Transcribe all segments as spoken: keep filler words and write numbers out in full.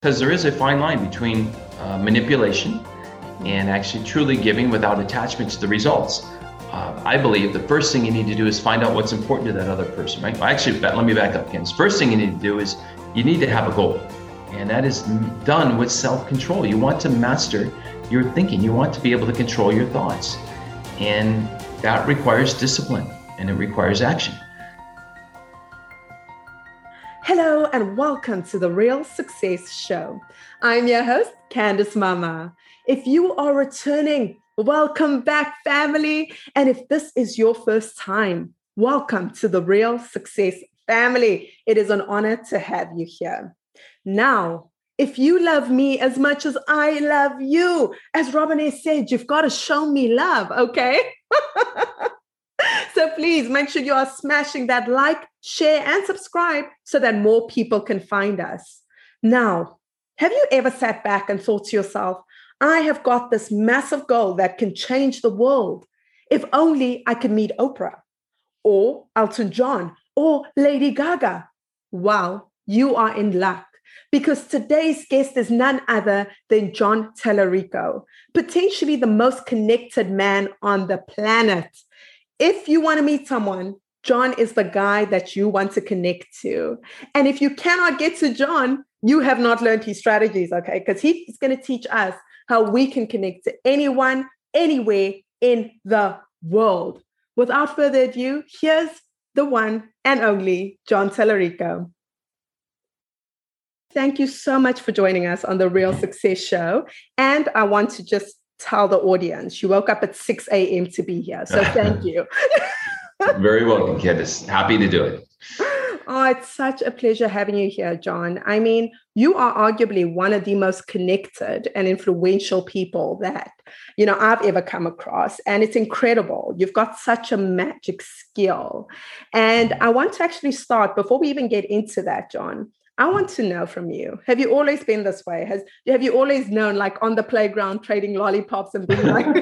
Because there is a fine line between uh, manipulation and actually truly giving without attachment to the results. Uh, I believe the first thing you need to do is find out what's important to that other person, right? Well, actually, let me back up again. The first thing you need to do is you need to have a goal. And that is done with self-control. You want to master your thinking. You want to be able to control your thoughts. And that requires discipline and it requires action. Hello and welcome to the Real Success Show. I'm your host, Candice Mama. If you are returning, welcome back, family. And if this is your first time, welcome to the Real Success family. It is an honor to have you here. Now, if you love me as much as I love you, as Robin has said, you've got to show me love, okay? So please make sure you are smashing that like, share, and subscribe so that more people can find us. Now, have you ever sat back and thought to yourself, I have got this massive goal that can change the world. If only I could meet Oprah or Elton John or Lady Gaga. Wow, you are in luck. Because today's guest is none other than John Tallarico, potentially the most connected man on the planet. If you want to meet someone, John is the guy that you want to connect to. And if you cannot get to John, you have not learned his strategies, okay? Because he's going to teach us how we can connect to anyone, anywhere in the world. Without further ado, here's the one and only John Tallarico. Thank you so much for joining us on the Real Success Show. And I want to just tell the audience, you woke up at six a.m. to be here. So thank you. Very welcome, Candice. Happy to do it. Oh, it's such a pleasure having you here, John. I mean, you are arguably one of the most connected and influential people that, you know, I've ever come across. And it's incredible. You've got such a magic skill. And I want to actually start, before we even get into that, John, I want to know from you, have you always been this way? Has Have you always known, like on the playground, trading lollipops and being like...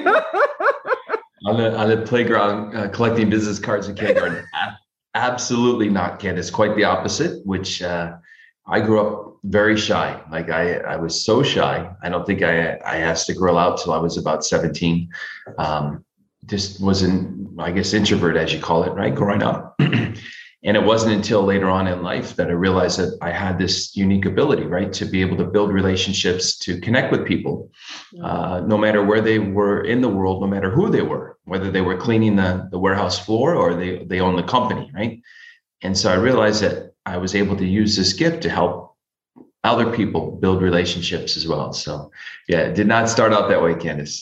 on, the, on the playground, uh, collecting business cards in kindergarten? Absolutely not, Candice. Quite the opposite, which uh, I grew up very shy. Like I, I was so shy. I don't think I, I asked a girl out till I was about seventeen. Um, just wasn't, I guess, introvert, as you call it, right? Growing up. And it wasn't until later on in life that I realized that I had this unique ability, right, to be able to build relationships, to connect with people, uh, no matter where they were in the world, no matter who they were, whether they were cleaning the, the warehouse floor or they, they own the company, right? And so I realized that I was able to use this gift to help other people build relationships as well. So yeah, it did not start out that way, Candice.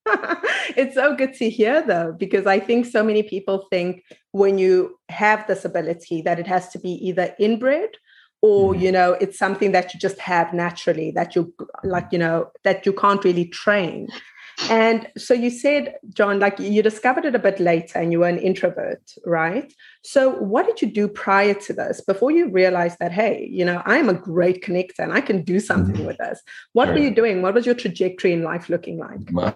It's so good to hear, though, because I think so many people think when you have this ability that it has to be either inbred or, mm-hmm. you know, it's something that you just have naturally, that you like, you know, that you can't really train. And so you said, John, like you discovered it a bit later and you were an introvert, right? So what did you do prior to this before you realized that, hey, you know, I am a great connector and I can do something mm-hmm. with this? What sure. were you doing? What was your trajectory in life looking like? My,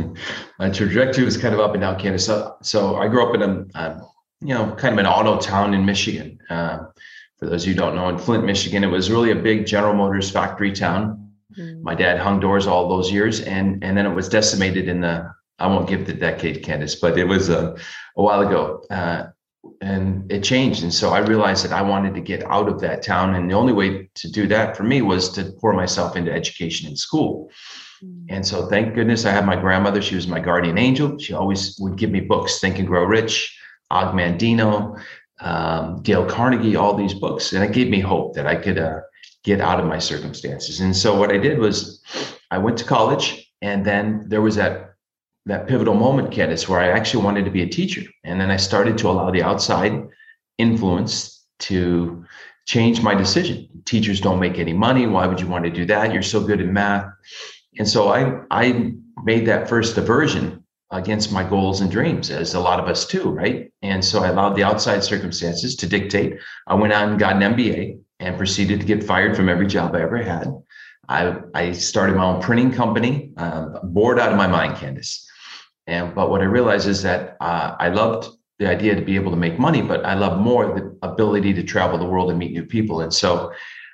my trajectory was kind of up and down, Candice. So, so I grew up in a, uh, you know, kind of an auto town in Michigan. Uh, for those of you who don't know, in Flint, Michigan, it was really a big General Motors factory town. My dad hung doors all those years, and and then it was decimated in the, I won't give the decade, Candice, but it was a, a while ago, uh, and it changed. And so I realized that I wanted to get out of that town. And the only way to do that for me was to pour myself into education in school. Mm. And so thank goodness I had my grandmother. She was my guardian angel. She always would give me books, Think and Grow Rich, Og Mandino, um, Dale Carnegie, all these books. And it gave me hope that I could, uh, get out of my circumstances. And so what I did was I went to college, and then there was that, that pivotal moment, Candice, where I actually wanted to be a teacher. And then I started to allow the outside influence to change my decision. Teachers don't make any money. Why would you want to do that? You're so good in math. And so I, I made that first aversion against my goals and dreams, as a lot of us do, right? And so I allowed the outside circumstances to dictate. I went out and got an M B A and proceeded to get fired from every job I ever had. I, I started my own printing company, uh, bored out of my mind, Candice. And but what I realized is that uh, I loved the idea to be able to make money, but I love more the ability to travel the world and meet new people. And so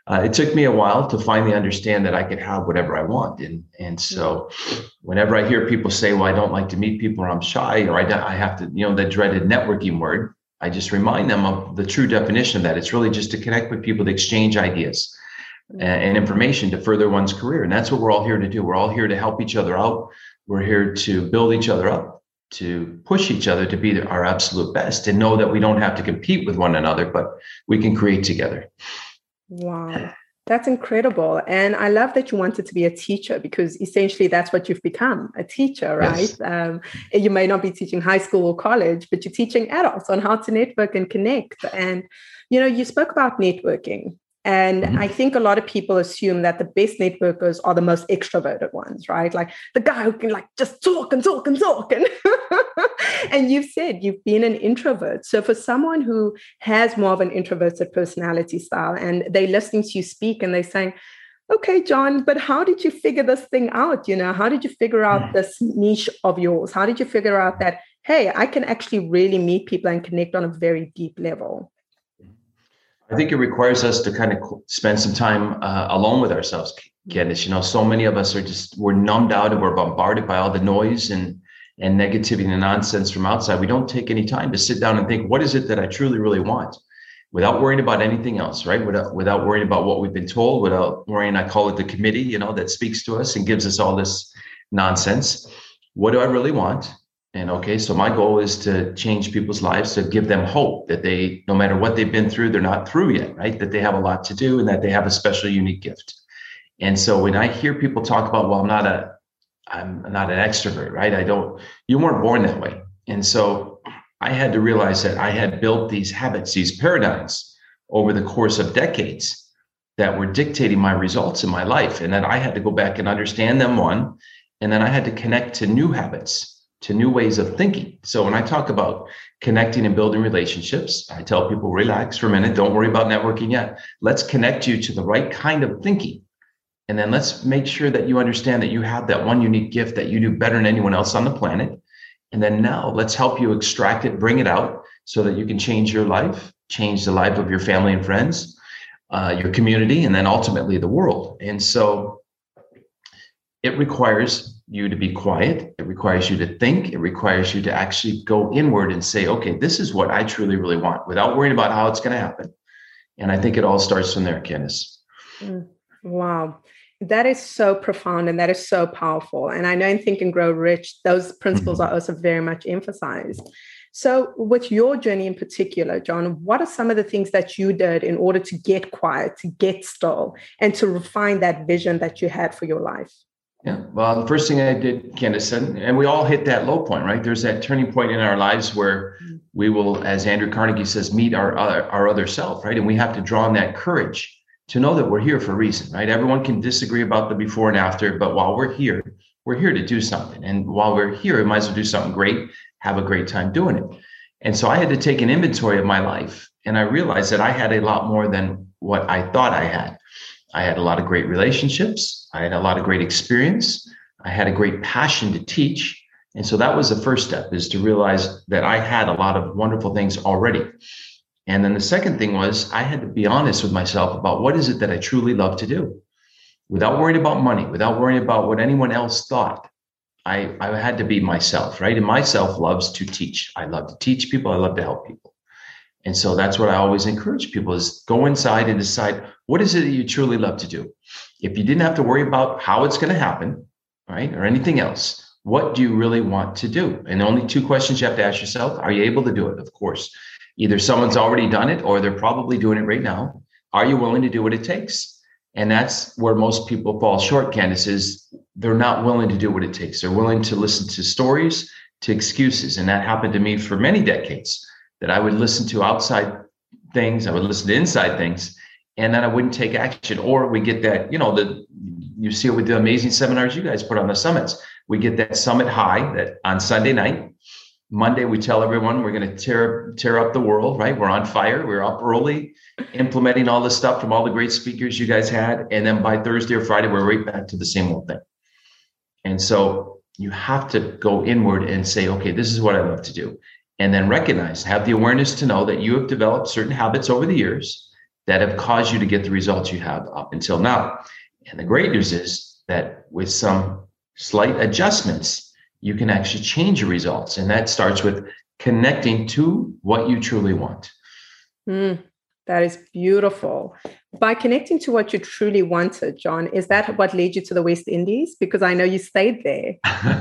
uh, it took me a while to finally understand that I could have whatever I want. And, and so whenever I hear people say, well, I don't like to meet people, or I'm shy, or I, I have to, you know, that dreaded networking word, I just remind them of the true definition of that. It's really just to connect with people, to exchange ideas and, and information to further one's career. And that's what we're all here to do. We're all here to help each other out. We're here to build each other up, to push each other to be our absolute best, and know that we don't have to compete with one another, but we can create together. Wow, that's incredible. And I love that you wanted to be a teacher, because essentially that's what you've become, a teacher, right? Yes. Um, you may not be teaching high school or college, but you're teaching adults on how to network and connect. And, you know, you spoke about networking. And mm-hmm. I think a lot of people assume that the best networkers are the most extroverted ones, right? Like the guy who can like just talk and talk and talk. And, and you've said you've been an introvert. So for someone who has more of an introverted personality style, and they're listening to you speak and they're saying, okay, John, but how did you figure this thing out? You know, how did you figure out mm-hmm. this niche of yours? How did you figure out that, hey, I can actually really meet people and connect on a very deep level? I think it requires us to kind of spend some time uh, alone with ourselves, Candice. You know, so many of us are just, we're numbed out and we're bombarded by all the noise and, and negativity and nonsense from outside. We don't take any time to sit down and think, what is it that I truly, really want? Without worrying about anything else, right? Without, without worrying about what we've been told, without worrying, I call it the committee, you know, that speaks to us and gives us all this nonsense. What do I really want? And okay, so my goal is to change people's lives, to give them hope that they, no matter what they've been through, they're not through yet, right? That they have a lot to do and that they have a special, unique gift. And so when I hear people talk about, well, I'm not a, I'm not an extrovert, right? I don't, you weren't born that way. And so I had to realize that I had built these habits, these paradigms over the course of decades that were dictating my results in my life. And that I had to go back and understand them, one, and then I had to connect to new habits, to new ways of thinking. So when I talk about connecting and building relationships, I tell people, relax for a minute. Don't worry about networking yet. Let's connect you to the right kind of thinking. And then let's make sure that you understand that you have that one unique gift that you do better than anyone else on the planet. And then now let's help you extract it, bring it out so that you can change your life, change the life of your family and friends, uh, your community, and then ultimately the world. And so it requires you to be quiet. It requires you to think. It requires you to actually go inward and say, okay, this is what I truly, really want, without worrying about how it's going to happen. And I think it all starts from there, Candice. Mm, wow. That is so profound and that is so powerful. And I know in Think and Grow Rich, those principles mm-hmm. are also very much emphasized. So with your journey in particular, John, what are some of the things that you did in order to get quiet, to get still, and to refine that vision that you had for your life? Yeah, well, the first thing I did, Candice, and, and we all hit that low point, right? There's that turning point in our lives where we will, as Andrew Carnegie says, meet our other, our other self, right? And we have to draw on that courage to know that we're here for a reason, right? Everyone can disagree about the before and after, but while we're here, we're here to do something. And while we're here, we might as well do something great, have a great time doing it. And so I had to take an inventory of my life. And I realized that I had a lot more than what I thought I had. I had a lot of great relationships. I had a lot of great experience. I had a great passion to teach. And so that was the first step, is to realize that I had a lot of wonderful things already. And then the second thing was I had to be honest with myself about what is it that I truly love to do, without worrying about money, without worrying about what anyone else thought. I, I had to be myself, right? And myself loves to teach. I love to teach people. I love to help people. And so that's what I always encourage people, is go inside and decide, what is it that you truly love to do? If you didn't have to worry about how it's going to happen, right, or anything else, what do you really want to do? And only two questions you have to ask yourself. Are you able to do it? Of course. Either someone's already done it or they're probably doing it right now. Are you willing to do what it takes? And that's where most people fall short, Candice, is they're not willing to do what it takes. They're willing to listen to stories, to excuses. And that happened to me for many decades, that I would listen to outside things, I would listen to inside things, and then I wouldn't take action. Or we get that, you know, the you see it with the amazing seminars you guys put on the summits. We get that summit high that on Sunday night. Monday, we tell everyone we're going to tear tear up the world, right? We're on fire. We're up early, implementing all this stuff from all the great speakers you guys had. And then by Thursday or Friday, we're right back to the same old thing. And so you have to go inward and say, okay, this is what I love to do. And then recognize, have the awareness to know that you have developed certain habits over the years that have caused you to get the results you have up until now. And the great news is that with some slight adjustments, you can actually change your results. And that starts with connecting to what you truly want. Mm, that is beautiful. By connecting to what you truly wanted, John, is that what led you to the West Indies? Because I know you stayed there.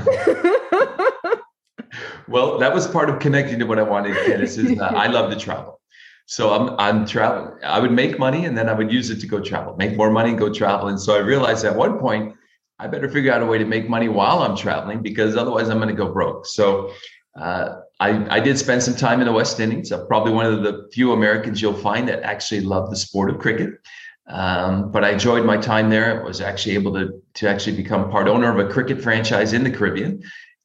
Well, that was part of connecting to what I wanted, Candace, is uh, I love to travel. So I'm I'm traveling. I would make money and then I would use it to go travel, make more money and go travel. And so I realized at one point, I better figure out a way to make money while I'm traveling, because otherwise I'm going to go broke. So uh, I, I did spend some time in the West Indies. I'm probably one of the few Americans you'll find that actually love the sport of cricket. Um, but I enjoyed my time there. I was actually able to, to actually become part owner of a cricket franchise in the Caribbean.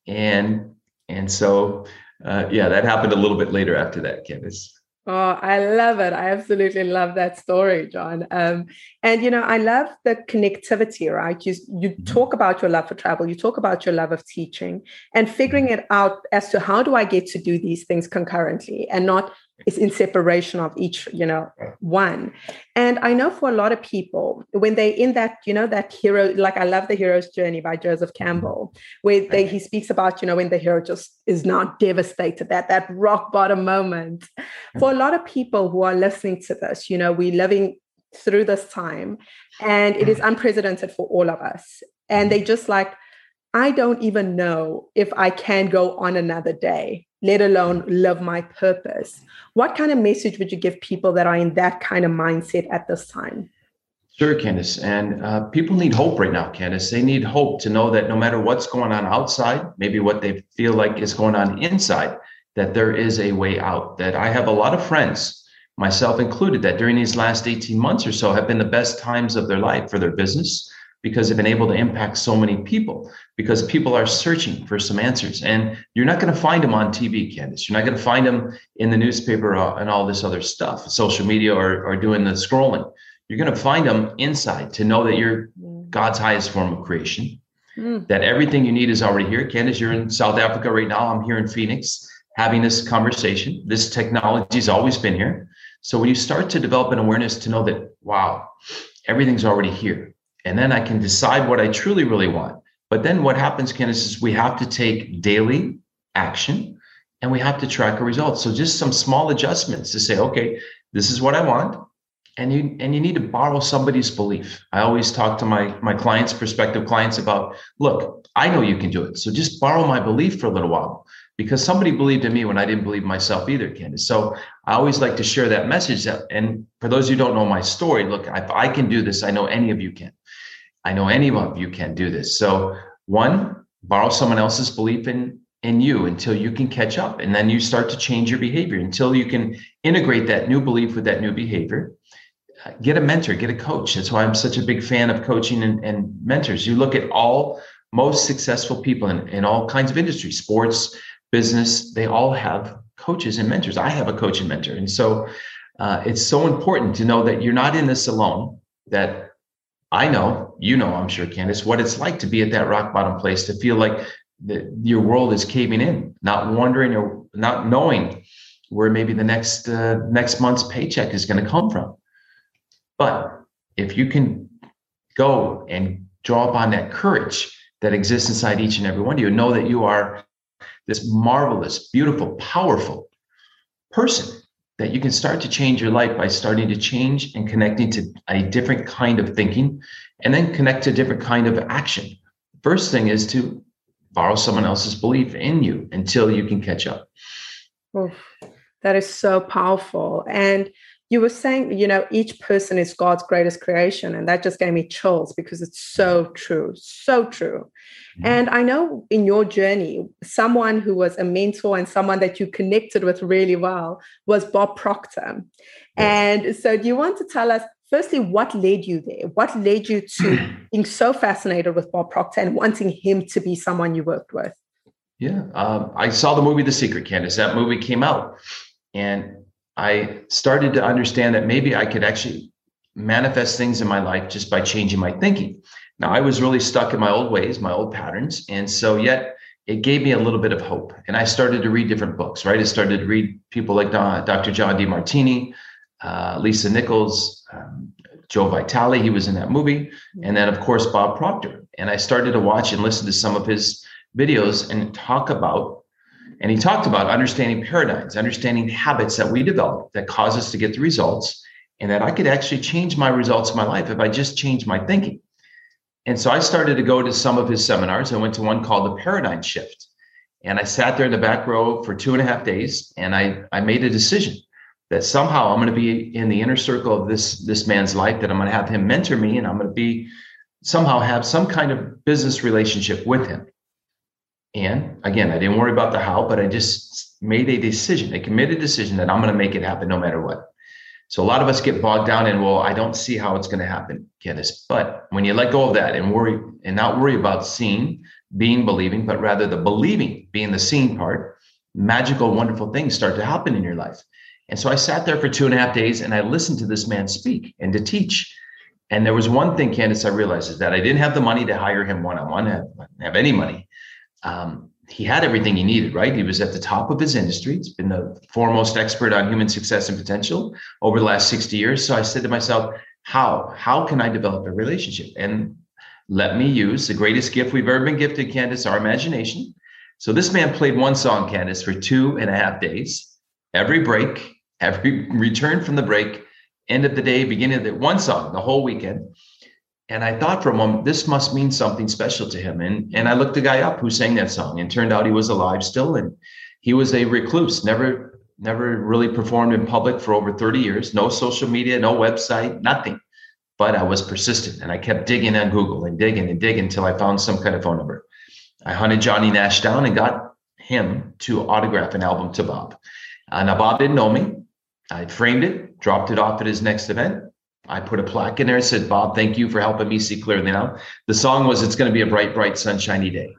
And And so, uh, yeah, that happened a little bit later after that, Candace. Oh, I love it. I absolutely love that story, John. Um, and, you know, I love the connectivity, right? You, you mm-hmm. talk about your love for travel, you talk about your love of teaching and figuring it out as to how do I get to do these things concurrently and not it's in separation of each, you know, one. And I know for a lot of people, when they in that, you know, that hero, like I love The Hero's Journey by Joseph Campbell, where they, he speaks about, you know, when the hero just is not devastated, that, that rock bottom moment. For a lot of people who are listening to this, you know, we're living through this time and it is unprecedented for all of us. And they just like, I don't even know if I can go on another day, let alone live my purpose. What kind of message would you give people that are in that kind of mindset at this time? Sure, Candace. And uh, people need hope right now, Candace. They need hope to know that no matter what's going on outside, maybe what they feel like is going on inside, that there is a way out. That I have a lot of friends, myself included, that during these last eighteen months or so have been the best times of their life for their business, because they've been able to impact so many people, because people are searching for some answers. And you're not going to find them on T V, Candace. You're not going to find them in the newspaper and all this other stuff, social media or, or doing the scrolling. You're going to find them inside to know that you're God's highest form of creation, mm. that everything you need is already here. Candace, you're in South Africa right now. I'm here in Phoenix having this conversation. This technology has always been here. So when you start to develop an awareness to know that, wow, everything's already here. And then I can decide what I truly, really want. But then what happens, Candace, is we have to take daily action and we have to track our results. So just some small adjustments to say, okay, this is what I want. And you and you need to borrow somebody's belief. I always talk to my, my clients, prospective clients about, look, I know you can do it. So just borrow my belief for a little while, because somebody believed in me when I didn't believe myself either, Candace. So I always like to share that message. And for those who don't know my story, look, if I can do this, I know any of you can. I know any of you can do this. So one, borrow someone else's belief in, in you until you can catch up. And then you start to change your behavior until you can integrate that new belief with that new behavior. Get a mentor, get a coach. That's why I'm such a big fan of coaching and, and mentors. You look at all most successful people in, in all kinds of industries, sports, business, they all have coaches and mentors. I have a coach and mentor. And so uh, it's so important to know that you're not in this alone, that I know, you know, I'm sure, Candace, what it's like to be at that rock bottom place, to feel like the, your world is caving in, not wondering or not knowing where maybe the next uh, next month's paycheck is going to come from. But if you can go and draw upon that courage that exists inside each and every one of you, know that you are this marvelous, beautiful, powerful person, that you can start to change your life by starting to change and connecting to a different kind of thinking, and then connect to a different kind of action. First thing is to borrow someone else's belief in you until you can catch up. Oh, that is so powerful. And you were saying, you know, each person is God's greatest creation. And that just gave me chills, because it's so true, so true. Mm-hmm. And I know in your journey, someone who was a mentor and someone that you connected with really well was Bob Proctor. Yes. And so do you want to tell us, firstly, what led you there? What led you to being so fascinated with Bob Proctor and wanting him to be someone you worked with? Yeah, um, I saw the movie The Secret, Candace. That movie came out, and I started to understand that maybe I could actually manifest things in my life just by changing my thinking. Now, I was really stuck in my old ways, my old patterns. And so yet it gave me a little bit of hope. And I started to read different books, right? I started to read people like Doctor John Demartini, uh, Lisa Nichols, um, Joe Vitale, he was in that movie. And then, of course, Bob Proctor. And I started to watch and listen to some of his videos and talk about, and he talked about understanding paradigms, understanding habits that we develop that cause us to get the results, and that I could actually change my results in my life if I just change my thinking. And so I started to go to some of his seminars. I went to one called The Paradigm Shift. And I sat there in the back row for two and a half days, and I, I made a decision that somehow I'm going to be in the inner circle of this, this man's life, that I'm going to have him mentor me, and I'm going to be somehow have some kind of business relationship with him. And again, I didn't worry about the how, but I just made a decision, a committed decision that I'm going to make it happen no matter what. So a lot of us get bogged down in, well, I don't see how it's going to happen, Candace. But when you let go of that and worry and not worry about seeing, being, believing, but rather the believing being the seeing part, magical, wonderful things start to happen in your life. And so I sat there for two and a half days and I listened to this man speak and to teach. And there was one thing, Candace, I realized is that I didn't have the money to hire him one-on-one, I didn't have any money. Um, he had everything he needed, right? He was at the top of his industry. He's been the foremost expert on human success and potential over the last sixty years. So I said to myself, how, how can I develop a relationship? And let me use the greatest gift we've ever been gifted, Candace, our imagination. So this man played one song, Candace, for two and a half days. Every break, every return from the break, end of the day, beginning of the one song, the whole weekend. And I thought for a moment, this must mean something special to him. And, and I looked the guy up who sang that song, and turned out he was alive still. And he was a recluse, never, never really performed in public for over thirty years, no social media, no website, nothing. But I was persistent, and I kept digging on Google and digging and digging until I found some kind of phone number. I hunted Johnny Nash down and got him to autograph an album to Bob. Uh, now, Bob didn't know me. I framed it, dropped it off at his next event. I put a plaque in there and said, Bob, thank you for helping me see clearly now. The song was, It's Going to Be a Bright, Bright, Sunshiny Day.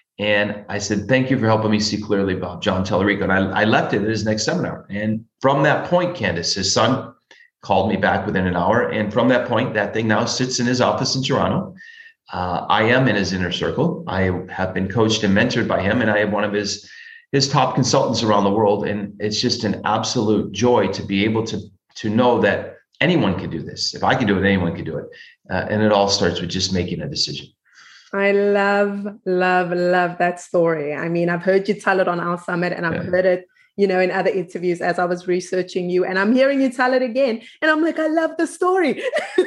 And I said, thank you for helping me see clearly, Bob, John Tellerico. And I, I left it at his next seminar. And from that point, Candace, his son called me back within an hour. And from that point, that thing now sits in his office in Toronto. Uh, I am in his inner circle. I have been coached and mentored by him, and I am one of his, his top consultants around the world. And it's just an absolute joy to be able to, to know that anyone can do this. If I can do it, anyone can do it. Uh, and it all starts with just making a decision. I love, love, love that story. I mean, I've heard you tell it on our summit, and I've yeah. heard it, you know, in other interviews as I was researching you, and I'm hearing you tell it again. And I'm like, I love the story.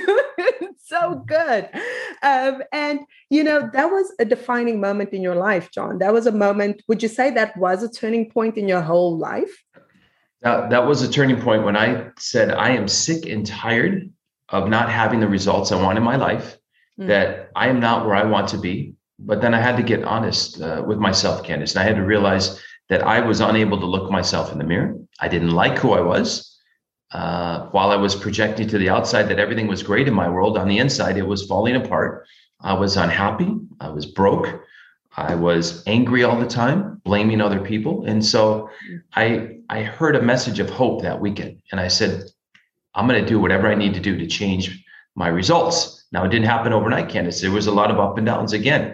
It's so good. Um, and, you know, that was a defining moment in your life, John. That was a moment, would you say that was a turning point in your whole life? That, that was a turning point when I said, I am sick and tired of not having the results I want in my life, mm. that I am not where I want to be. But then I had to get honest uh, with myself, Candace. And I had to realize that I was unable to look myself in the mirror. I didn't like who I was. Uh, while I was projecting to the outside that everything was great in my world, on the inside, it was falling apart. I was unhappy. I was broke. I was angry all the time, blaming other people. And so I I heard a message of hope that weekend. And I said, I'm going to do whatever I need to do to change my results. Now, it didn't happen overnight, Candace. There was a lot of up and downs again,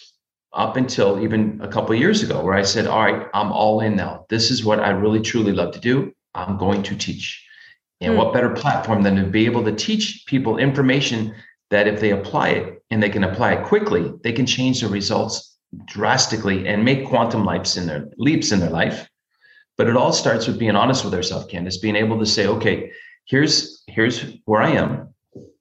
up until even a couple of years ago, where I said, all right, I'm all in now. This is what I really, truly love to do. I'm going to teach. And mm. what better platform than to be able to teach people information that if they apply it, and they can apply it quickly, they can change the results drastically and make quantum leaps in their leaps in their life. But it all starts with being honest with ourselves, Candace, being able to say, okay, here's here's where I am.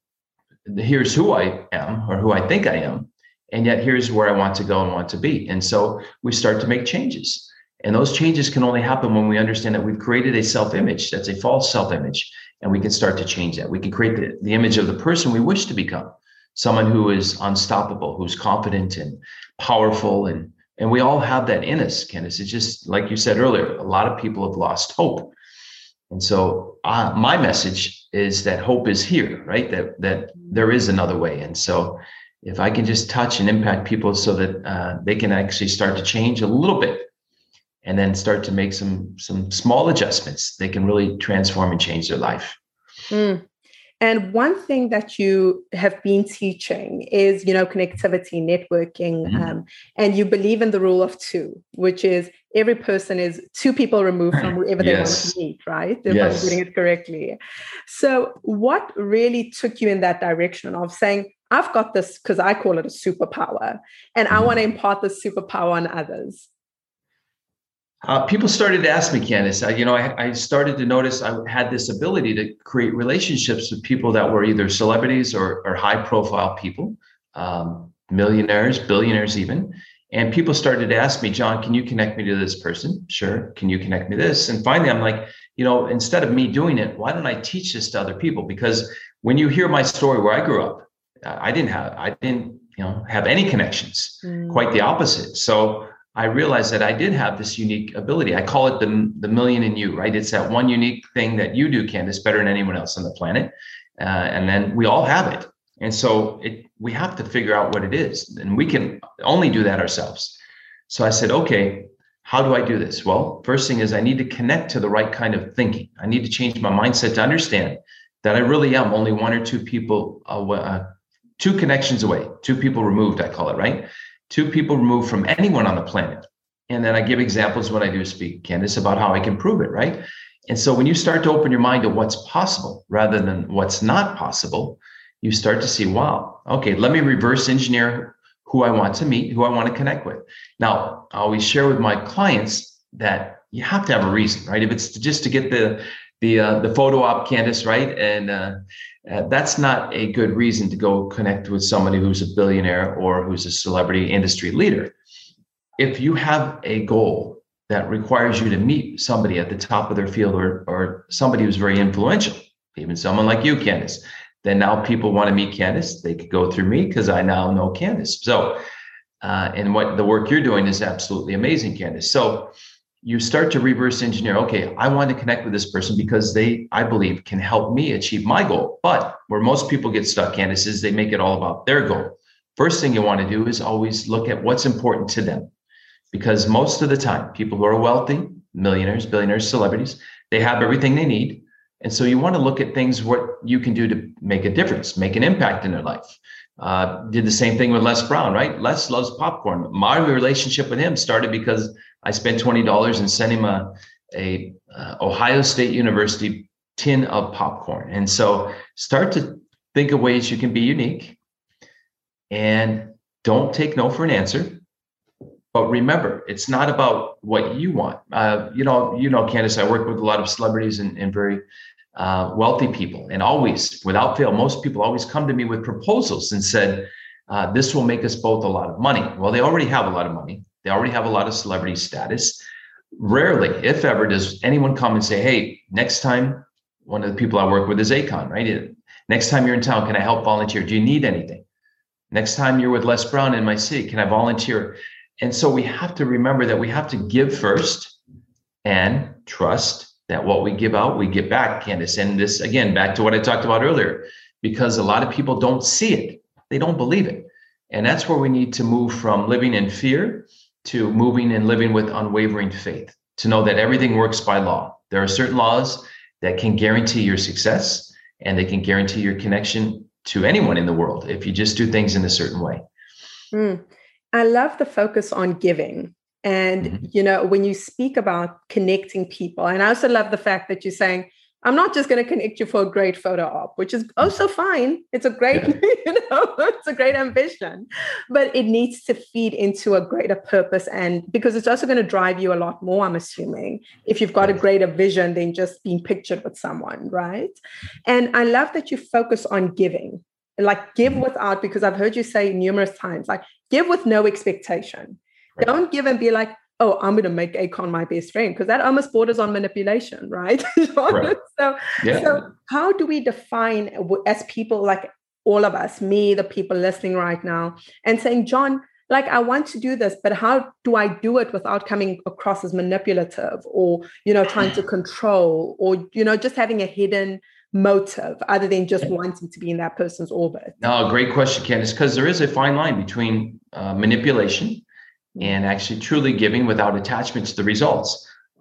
Here's who I am, or who I think I am. And yet here's where I want to go and want to be. And so we start to make changes. And those changes can only happen when we understand that we've created a self-image that's a false self-image. And we can start to change that. We can create the, the image of the person we wish to become. Someone who is unstoppable, who's confident and powerful. And, and we all have that in us, Candace. It's just, like you said earlier, a lot of people have lost hope. And so uh, my message is that hope is here, right? That, that there is another way. And so if I can just touch and impact people so that uh, they can actually start to change a little bit, and then start to make some, some small adjustments, they can really transform and change their life. Mm. And one thing that you have been teaching is, you know, connectivity, networking, mm-hmm. um, and you believe in the rule of two, which is every person is two people removed from whoever they yes. want to meet, right? If yes. I'm doing it correctly. So what really took you in that direction of saying, I've got this, because I call it a superpower, and mm-hmm. I want to impart this superpower on others? Uh, people started to ask me, Candace, I, you know, I, I started to notice I had this ability to create relationships with people that were either celebrities or, or high profile people, um, millionaires, billionaires even. And people started to ask me, John, can you connect me to this person? Sure. Can you connect me to this? And finally, I'm like, you know, instead of me doing it, why don't I teach this to other people? Because when you hear my story where I grew up, I didn't have, I didn't, you know, have any connections, mm. quite the opposite. So I realized that I did have this unique ability. I call it the, the million in you, right? It's that one unique thing that you do, Candace, better than anyone else on the planet. Uh, and then we all have it. And so it, we have to figure out what it is. And we can only do that ourselves. So I said, okay, how do I do this? Well, first thing is I need to connect to the right kind of thinking. I need to change my mindset to understand that I really am only one or two people, away, uh, two connections away, two people removed, I call it, right? Two people removed from anyone on the planet. And then I give examples when I do speak, Candace, about how I can prove it, right? And so when you start to open your mind to what's possible rather than what's not possible, you start to see, wow, okay, let me reverse engineer who I want to meet, who I want to connect with. Now, I always share with my clients that you have to have a reason, right? If it's just to get the the uh, the photo op, Candace, right? And uh, uh, that's not a good reason to go connect with somebody who's a billionaire or who's a celebrity industry leader. If you have a goal that requires you to meet somebody at the top of their field or, or somebody who's very influential, even someone like you, Candace, then now people want to meet Candace. They could go through me because I now know Candace. So, uh, and what the work you're doing is absolutely amazing, Candace. So you start to reverse engineer. Okay, I want to connect with this person because they, I believe, can help me achieve my goal. But where most people get stuck, Candace, is they make it all about their goal. First thing you want to do is always look at what's important to them. Because most of the time, people who are wealthy, millionaires, billionaires, celebrities, they have everything they need. And so you want to look at things, what you can do to make a difference, make an impact in their life. Uh, did the same thing with Les Brown, right? Les loves popcorn. My relationship with him started because I spent twenty dollars and sent him a, a uh, Ohio State University tin of popcorn. And so start to think of ways you can be unique and don't take no for an answer. But remember, it's not about what you want. Uh, you know, you know, Candace, I work with a lot of celebrities and, and very uh, wealthy people. And always, without fail, most people always come to me with proposals and said, uh, this will make us both a lot of money. Well, they already have a lot of money. They already have a lot of celebrity status. Rarely, if ever, does anyone come and say, hey, next time, one of the people I work with is Akon, right? Next time you're in town, can I help volunteer? Do you need anything? Next time you're with Les Brown in my city, can I volunteer? And so we have to remember that we have to give first and trust that what we give out, we get back, Candace. And this, again, back to what I talked about earlier, because a lot of people don't see it. They don't believe it. And that's where we need to move from living in fear to moving and living with unwavering faith, to know that everything works by law. There are certain laws that can guarantee your success, and they can guarantee your connection to anyone in the world if you just do things in a certain way. Mm. I love the focus on giving. And, mm-hmm. you know, when you speak about connecting people, and I also love the fact that you're saying, I'm not just going to connect you for a great photo op, which is also fine. It's a great, yeah. you know, it's a great ambition, but it needs to feed into a greater purpose. And because it's also going to drive you a lot more, I'm assuming, if you've got a greater vision than just being pictured with someone, right? And I love that you focus on giving, like give without, because I've heard you say numerous times, like give with no expectation. Right. Don't give and be like, oh, I'm going to make Akon my best friend, because that almost borders on manipulation, right? right. So, yeah. so how do we define as people, like all of us, me, the people listening right now, and saying, John, like, I want to do this, but how do I do it without coming across as manipulative or, you know, trying to control or, you know, just having a hidden motive other than just wanting to be in that person's orbit? No, great question, Candace, because there is a fine line between uh, manipulation and actually truly giving without attachment to the results.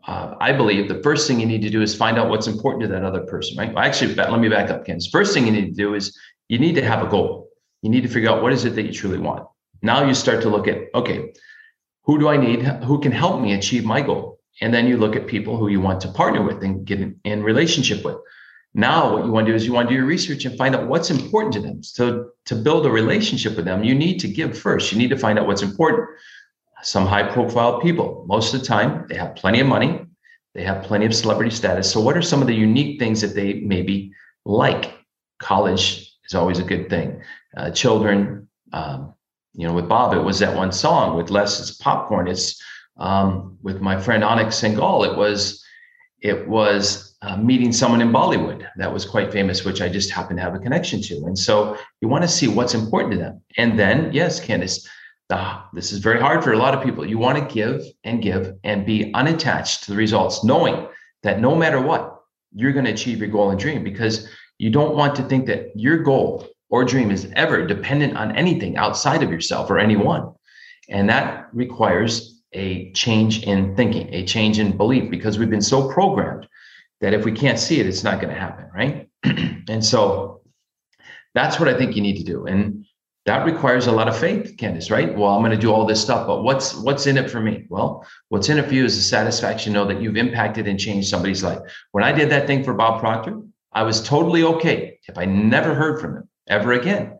uh, I believe the first thing you need to do is find out what's important to that other person, right? Well, actually, let me back up, Ken. First thing you need to do is you need to have a goal. You need to figure out what is it that you truly want. Now you start to look at, okay, who do I need? Who can help me achieve my goal? And then you look at people who you want to partner with and get in, in relationship with. Now, what you want to do is you want to do your research and find out what's important to them. So to build a relationship with them, you need to give first. You need to find out what's important. Some high profile people, most of the time, they have plenty of money. They have plenty of celebrity status. So what are some of the unique things that they maybe like? College is always a good thing. Uh, children, um, you know, with Bob, it was that one song. With Les, it's popcorn. It's um, with my friend Anik Singhal, it was it was uh, meeting someone in Bollywood that was quite famous, which I just happen to have a connection to. And so you want to see what's important to them. And then, yes, Candace, the, this is very hard for a lot of people. You want to give and give and be unattached to the results, knowing that no matter what, you're going to achieve your goal and dream, because you don't want to think that your goal or dream is ever dependent on anything outside of yourself or anyone. And that requires a change in thinking, a change in belief, because we've been so programmed that if we can't see it, it's not going to happen, right? And so that's what I think you need to do. And that requires a lot of faith, Candace, right? Well, I'm going to do all this stuff, but what's what's in it for me? Well, what's in it for you is the satisfaction to know that you've impacted and changed somebody's life. When I did that thing for Bob Proctor, I was totally okay if I never heard from him ever again.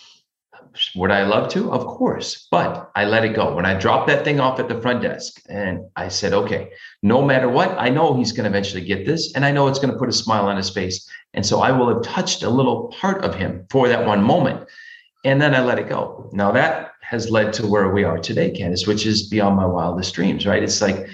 Would I love to? Of course, but I let it go. When I dropped that thing off at the front desk and I said, okay, no matter what, I know he's going to eventually get this, and I know it's going to put a smile on his face. And so I will have touched a little part of him for that one moment. And then I let it go. Now that has led to where we are today, Candace, which is beyond my wildest dreams, right? It's like,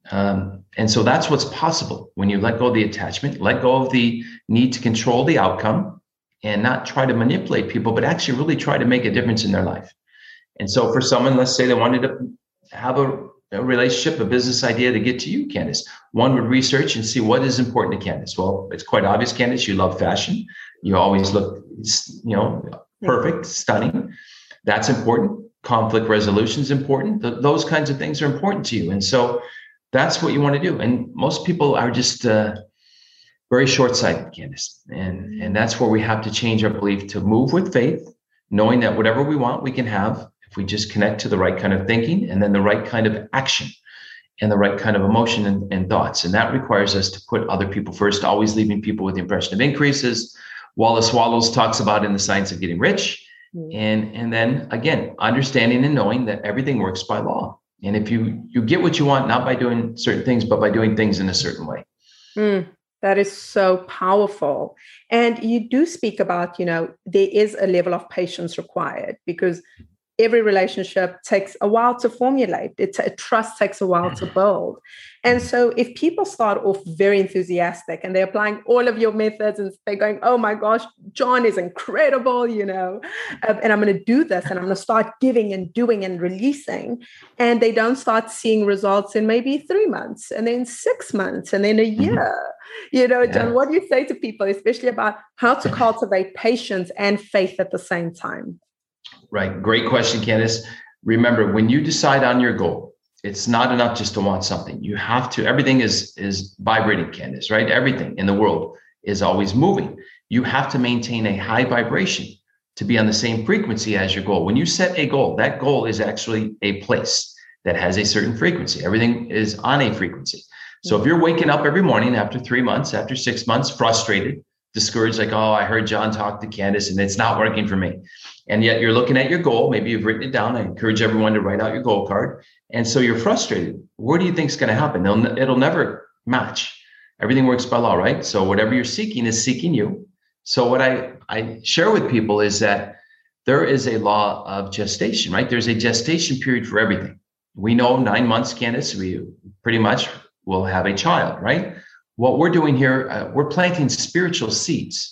um, and so that's what's possible when you let go of the attachment, let go of the need to control the outcome, and not try to manipulate people, but actually really try to make a difference in their life. And so for someone, let's say they wanted to have a, a relationship, a business idea to get to you, Candace, one would research and see what is important to Candace. Well, it's quite obvious, Candace, you love fashion. You always look, you know, perfect, stunning. That's important. Conflict resolution is important. Th- those kinds of things are important to you. And so that's what you want to do. And most people are just uh, very short-sighted, Candace. And, and that's where we have to change our belief to move with faith, knowing that whatever we want, we can have if we just connect to the right kind of thinking and then the right kind of action and the right kind of emotion and, and thoughts. And that requires us to put other people first, always leaving people with the impression of increases. Wallace Wattles talks about in The Science of Getting Rich. Mm-hmm. And, and then again, understanding and knowing that everything works by law. And if you, you get what you want, not by doing certain things, but by doing things in a certain way. Mm. That is so powerful. And you do speak about, you know, there is a level of patience required because every relationship takes a while to formulate. It's a trust takes a while to build. And so if people start off very enthusiastic and they're applying all of your methods and they're going, oh my gosh, John is incredible, you know, um, and I'm going to do this and I'm going to start giving and doing and releasing. And they don't start seeing results in maybe three months and then six months and then a year. Mm-hmm. You know, John, yeah. What do you say to people, especially about how to cultivate patience and faith at the same time? Right. Great question, Candace. Remember, when you decide on your goal, it's not enough just to want something. You have to, everything is, is vibrating, Candace, right? Everything in the world is always moving. You have to maintain a high vibration to be on the same frequency as your goal. When you set a goal, that goal is actually a place that has a certain frequency. Everything is on a frequency. So if you're waking up every morning after three months, after six months, frustrated, discouraged, like, oh, I heard John talk to Candace and it's not working for me. And yet you're looking at your goal. Maybe you've written it down. I encourage everyone to write out your goal card. And so you're frustrated. What do you think is going to happen? It'll, it'll never match. Everything works by law, right? So whatever you're seeking is seeking you. So what I, I share with people is that there is a law of gestation, right? There's a gestation period for everything. We know nine months, Candace, we pretty much will have a child, right? What we're doing here, uh, we're planting spiritual seeds.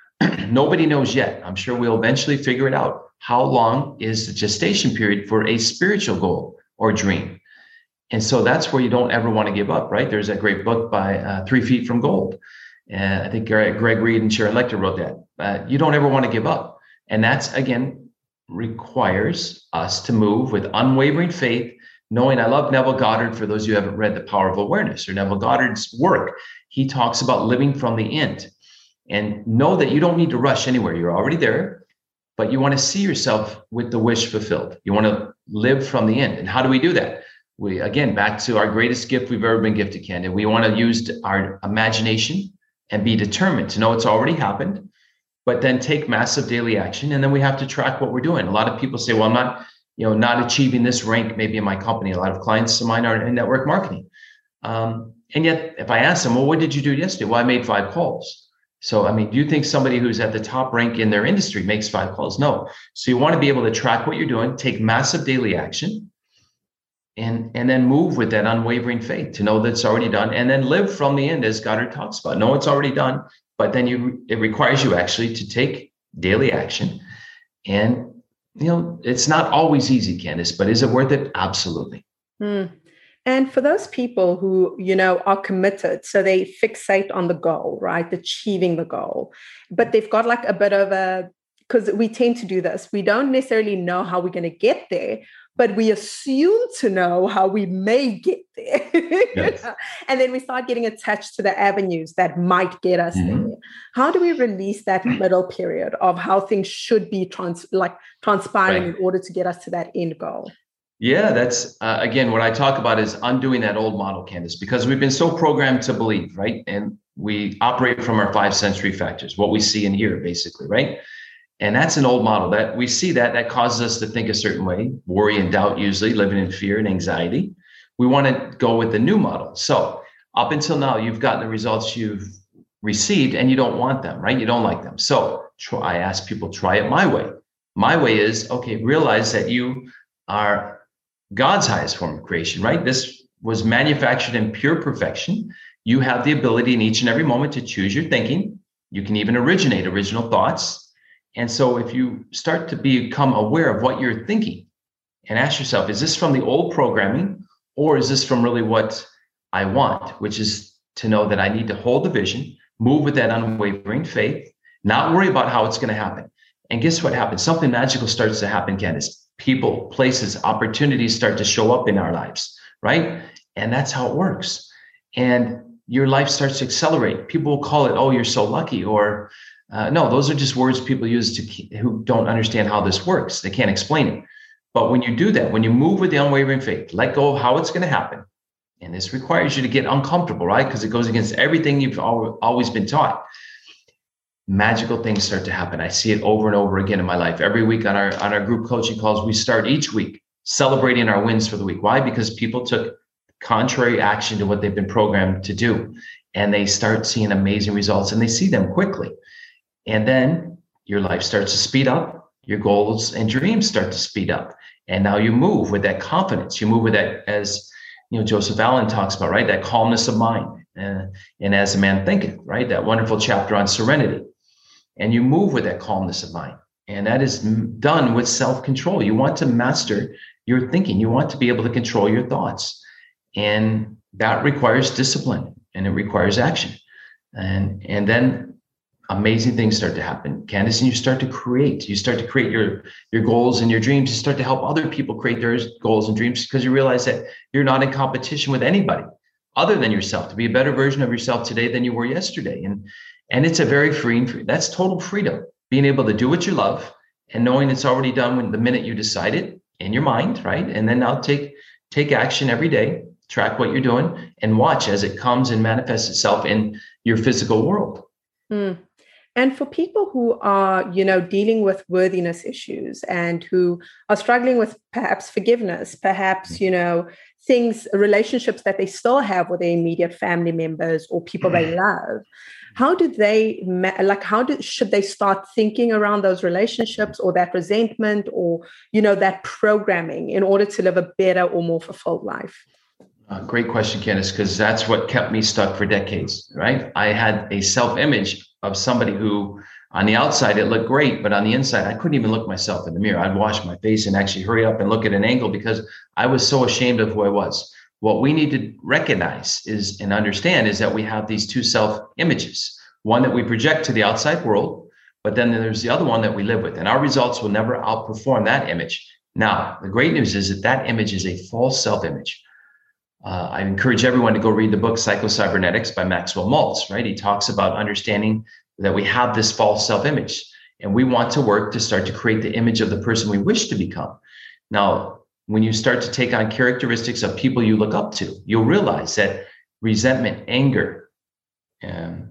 Nobody knows yet. I'm sure we'll eventually figure it out. How long is the gestation period for a spiritual goal or dream? And so that's where you don't ever want to give up, right? There's a great book by uh, Three Feet from Gold. And I think Greg, Greg Reed and Sharon Lecter wrote that. Uh, you don't ever want to give up. And that's, again, requires us to move with unwavering faith, knowing I love Neville Goddard. For those of you who haven't read The Power of Awareness or Neville Goddard's work, he talks about living from the end. And know that you don't need to rush anywhere. You're already there, but you want to see yourself with the wish fulfilled. You want to live from the end. And how do we do that? We, again, back to our greatest gift we've ever been gifted, Candy. We want to use our imagination and be determined to know it's already happened, but then take massive daily action. And then we have to track what we're doing. A lot of people say, well, I'm not, you know, not achieving this rank maybe in my company. A lot of clients of mine are in network marketing. Um, and yet if I ask them, well, what did you do yesterday? Well, I made five calls. So, I mean, do you think somebody who's at the top rank in their industry makes five calls? No. So you want to be able to track what you're doing, take massive daily action, and, and then move with that unwavering faith to know that it's already done, and then live from the end, as Goddard talks about. Know it's already done, but then you it requires you actually to take daily action. And, you know, it's not always easy, Candace, but is it worth it? Absolutely. Mm. And for those people who, you know, are committed, so they fixate on the goal, right? Achieving the goal, but they've got like a bit of a, because we tend to do this. We don't necessarily know how we're going to get there, but we assume to know how we may get there. Yes. And then we start getting attached to the avenues that might get us mm-hmm. there. How do we release that middle period of how things should be trans like transpiring right. in order to get us to that end goal? Yeah, that's, uh, again, what I talk about is undoing that old model, Candace, because we've been so programmed to believe, right? And we operate from our five sensory factors, what we see and hear, basically, right? And that's an old model that we see that that causes us to think a certain way, worry and doubt, usually living in fear and anxiety. We want to go with the new model. So up until now, you've gotten the results you've received and you don't want them, right? You don't like them. So try, I ask people, try it my way. My way is, okay, realize that you are God's highest form of creation, right? This was manufactured in pure perfection. You have the ability in each and every moment to choose your thinking. You can even originate original thoughts. And so if you start to become aware of what you're thinking and ask yourself, is this from the old programming or is this from really what I want, which is to know that I need to hold the vision, move with that unwavering faith, not worry about how it's going to happen. And guess what happens? Something magical starts to happen, Candace. People, places, opportunities start to show up in our lives, right? And that's how it works. And your life starts to accelerate. People will call it, oh, you're so lucky, or uh, no, those are just words people use to who don't understand how this works. They can't explain it. But when you do that, when you move with the unwavering faith, let go of how it's going to happen. And this requires you to get uncomfortable, right? Because it goes against everything you've always been taught. Magical things start to happen. I see it over and over again in my life. Every week on our on our group coaching calls, we start each week celebrating our wins for the week. Why? Because people took contrary action to what they've been programmed to do, and they start seeing amazing results, and they see them quickly. And then your life starts to speed up. Your goals and dreams start to speed up, and now you move with that confidence. You move with that, as you know, Joseph Allen talks about, right? That calmness of mind, uh, and as a man thinketh, right? That wonderful chapter on serenity. And you move with that calmness of mind. And that is done with self-control. You want to master your thinking. You want to be able to control your thoughts. And that requires discipline and it requires action. And, and then amazing things start to happen, Candace, and you start to create. You start to create your, your goals and your dreams. You start to help other people create their goals and dreams because you realize that you're not in competition with anybody other than yourself, to be a better version of yourself today than you were yesterday. And And it's a very freeing, that's total freedom, being able to do what you love and knowing it's already done when the minute you decide it in your mind, right? And then now take, take action every day, track what you're doing and watch as it comes and manifests itself in your physical world. Mm. And for people who are, you know, dealing with worthiness issues and who are struggling with perhaps forgiveness, perhaps, you know, things, relationships that they still have with their immediate family members or people they love, how do they, like, how do, should they start thinking around those relationships or that resentment or, you know, that programming in order to live a better or more fulfilled life? Uh, great question, Candace, because that's what kept me stuck for decades, right? I had a self-image of somebody who on the outside, it looked great, but on the inside, I couldn't even look myself in the mirror. I'd wash my face and actually hurry up and look at an angle because I was so ashamed of who I was. What we need to recognize is and understand is that we have these two self-images, one that we project to the outside world, but then there's the other one that we live with. And our results will never outperform that image Now, the great news is that that image is a false self-image. Uh, I encourage everyone to go read the book Psycho-Cybernetics by Maxwell Maltz, right? He talks about understanding that we have this false self-image, and we want to work to start to create the image of the person we wish to become. Now, when you start to take on characteristics of people you look up to, you'll realize that resentment, anger, um,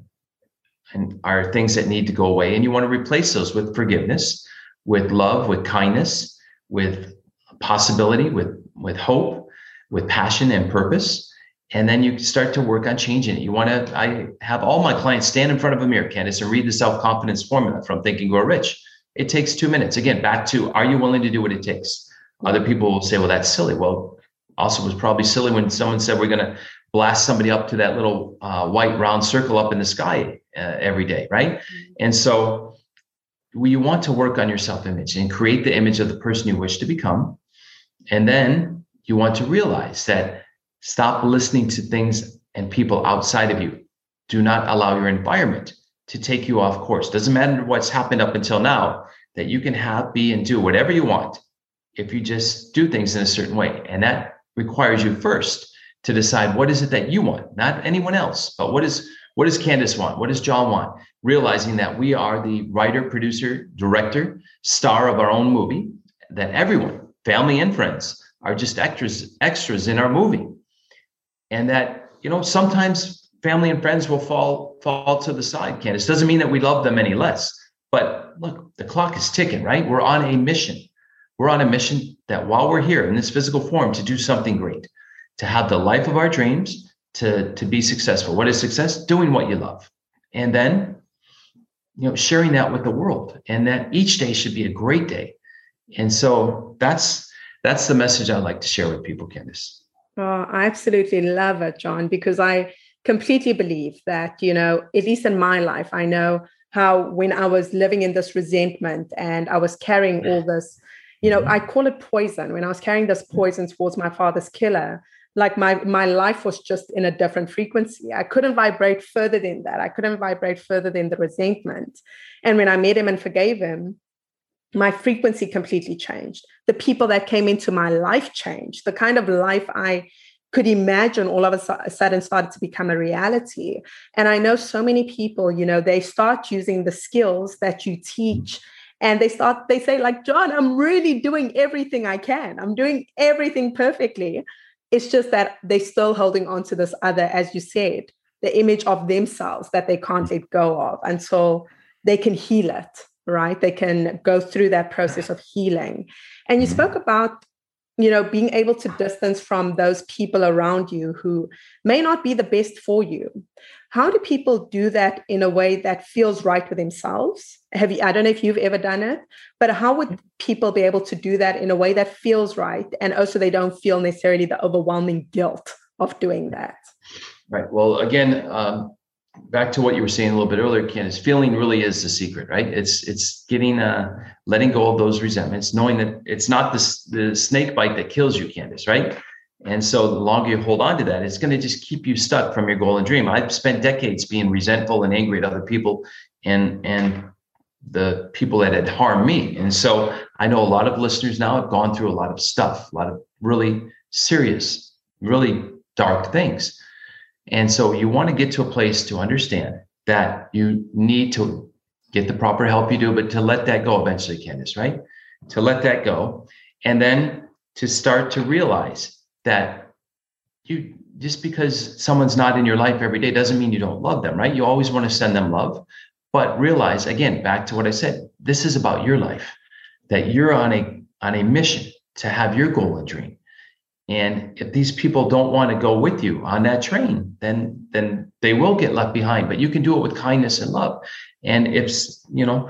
and are things that need to go away. And you want to replace those with forgiveness, with love, with kindness, with possibility, with, with hope, with passion and purpose. And then you start to work on changing it. You want to, I have all my clients stand in front of a mirror, Candace, and read the self-confidence formula from Think and Grow Rich. It takes two minutes. Again, back to, are you willing to do what it takes? Other people will say, well, that's silly. Well, also was probably silly when someone said we're going to blast somebody up to that little uh, white round circle up in the sky uh, every day, right? And so you want to work on your self-image and create the image of the person you wish to become. And then you want to realize that stop listening to things and people outside of you. Do not allow your environment to take you off course. Doesn't matter what's happened up until now, that you can have, be, and do whatever you want if you just do things in a certain way. And that requires you first to decide what is it that you want, not anyone else, but what is what does Candace want? What does John want? Realizing that we are the writer, producer, director, star of our own movie, that everyone, family and friends, are just extras, extras in our movie. And that, you know, sometimes family and friends will fall, fall to the side, Candace. Doesn't mean that we love them any less. But look, the clock is ticking, right? We're on a mission. We're on a mission that while we're here in this physical form to do something great, to have the life of our dreams, to, to be successful. What is success? Doing what you love. And then, you know, sharing that with the world, and that each day should be a great day. And so that's, that's the message I like to share with people, Candace. Oh, I absolutely love it, John, because I completely believe that, you know, at least in my life, I know how when I was living in this resentment and I was carrying all this, you know, I call it poison. When I was carrying this poison towards my father's killer, like my, my life was just in a different frequency. I couldn't vibrate further than that. I couldn't vibrate further than the resentment. And when I met him and forgave him, my frequency completely changed. The people that came into my life changed. The kind of life I could imagine all of a sudden started to become a reality. And I know so many people, you know, they start using the skills that you teach, and they start, they say like, John, I'm really doing everything I can. I'm doing everything perfectly. It's just that they're still holding on to this other, as you said, the image of themselves that they can't let go of until they can heal it, right? They can go through that process of healing. And you spoke about, you know, being able to distance from those people around you who may not be the best for you. How do people do that in a way that feels right with themselves? Have you, I don't know if you've ever done it, but how would people be able to do that in a way that feels right? And also they don't feel necessarily the overwhelming guilt of doing that. Right. Well, again, um, back to what you were saying a little bit earlier, Candace, feeling really is the secret, right? It's it's getting, uh, letting go of those resentments, knowing that it's not the, the snake bite that kills you, Candace, right? And so the longer you hold on to that, it's going to just keep you stuck from your goal and dream. I've spent decades being resentful and angry at other people and, and the people that had harmed me. And so I know a lot of listeners now have gone through a lot of stuff, a lot of really serious, really dark things. And so you want to get to a place to understand that you need to get the proper help you do, but to let that go eventually, Candace, right? To let that go. And then to start to realize that you, just because someone's not in your life every day doesn't mean you don't love them, right? You always want to send them love, but realize, again, back to what I said, this is about your life, that you're on a, on a mission to have your goal and dream. And if these people don't want to go with you on that train, then, then they will get left behind, but you can do it with kindness and love. And if, you know,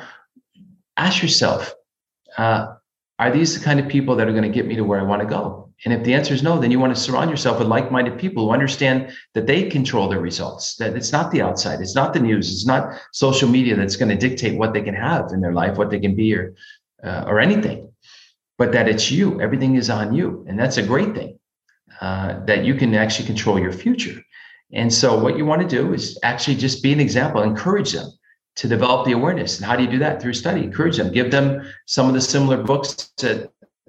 ask yourself, uh, are these the kind of people that are going to get me to where I want to go? And if the answer is no, then you want to surround yourself with like-minded people who understand that they control their results, that it's not the outside, it's not the news, it's not social media that's going to dictate what they can have in their life, what they can be, or, uh, or anything, but that it's you. Everything is on you. And that's a great thing, uh, that you can actually control your future. And so what you want to do is actually just be an example, encourage them to develop the awareness. And how do you do that? Through study. Encourage them, give them some of the similar books that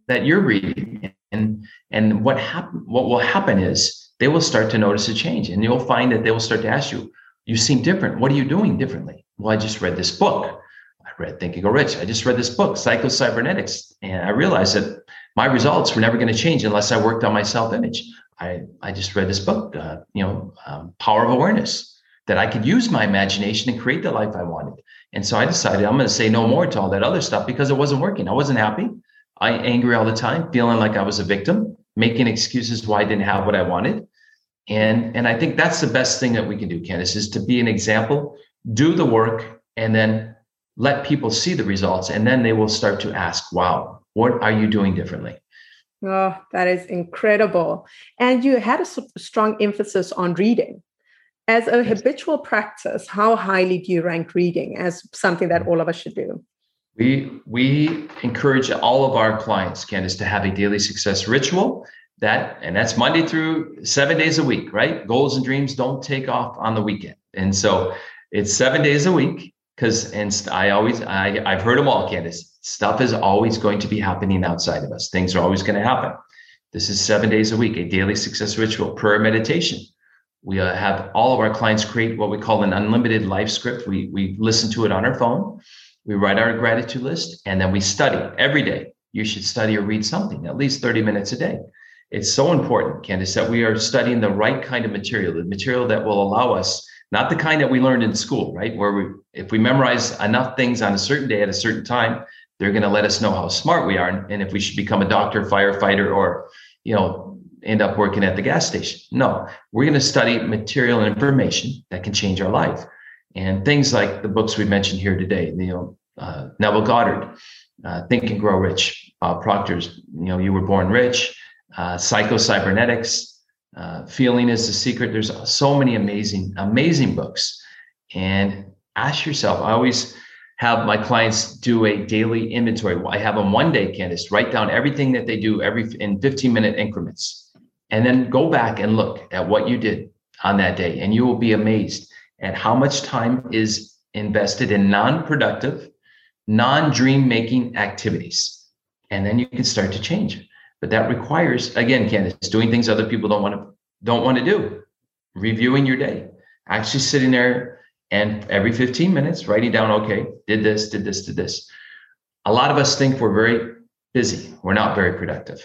that you're reading. And, and what happen, what will happen is they will start to notice a change, and you'll find that they will start to ask you, you seem different. What are you doing differently? Well, I just read this book. I read Think and Grow Rich. I just read this book, Psycho Cybernetics. And I realized that my results were never going to change unless I worked on my self-image. I, I just read this book, uh, you know, um, Power of Awareness, that I could use my imagination and create the life I wanted. And so I decided I'm going to say no more to all that other stuff because it wasn't working. I wasn't happy. I angry all the time, feeling like I was a victim, making excuses why I didn't have what I wanted. And, and I think that's the best thing that we can do, Candace, is to be an example, do the work, and then let people see the results. And then they will start to ask, wow, what are you doing differently? Oh, that is incredible. And you had a strong emphasis on reading. As a Yes. habitual practice, how highly do you rank reading as something that all of us should do? We, we encourage all of our clients, Candace, to have a daily success ritual. That, and that's Monday through seven days a week, right? Goals and dreams don't take off on the weekend. And so it's seven days a week because, and I always, I, I've heard them all, Candace, stuff is always going to be happening outside of us. Things are always going to happen. This is seven days a week, a daily success ritual, prayer, meditation. We uh, have all of our clients create what we call an unlimited life script. We, we listen to it on our phone. We write our gratitude list, and then we study every day. You should study or read something, at least thirty minutes a day. It's so important, Candace, that we are studying the right kind of material, the material that will allow us, not the kind that we learned in school, right? Where we, if we memorize enough things on a certain day at a certain time, they're going to let us know how smart we are. And if we should become a doctor, firefighter, or, you know, end up working at the gas station. No, we're going to study material and information that can change our life. And things like the books we mentioned here today, you know, uh, Neville Goddard, uh, Think and Grow Rich, uh, Proctor's, you know, You Were Born Rich, uh, Psycho Cybernetics, uh, Feeling is the Secret. There's so many amazing, amazing books. And ask yourself, I always have my clients do a daily inventory. I have them one day, Candace, write down everything that they do every in fifteen minute increments, and then go back and look at what you did on that day. And you will be amazed at how much time is invested in non-productive, non-dream making activities. And then you can start to change. But that requires, again, Candace, doing things other people don't want to don't want to do, reviewing your day, actually sitting there and every fifteen minutes writing down, okay, did this, did this, did this. A lot of us think we're very busy. We're not very productive.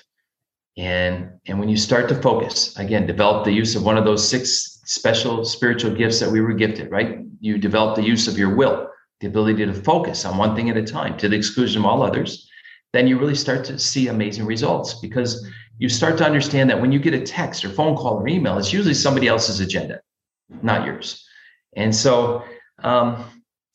And, and when you start to focus, again, develop the use of one of those six special spiritual gifts that we were gifted, right? You develop the use of your will, the ability to focus on one thing at a time to the exclusion of all others. Then you really start to see amazing results, because you start to understand that when you get a text or phone call or email, it's usually somebody else's agenda, not yours. And so um,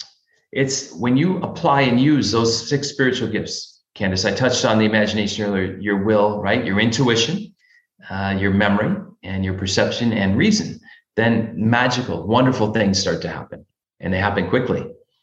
it's when you apply and use those six spiritual gifts, Candace, I touched on the imagination earlier, your will, right? Your intuition, uh, your memory, and your perception and reason, then magical, wonderful things start to happen, and they happen quickly.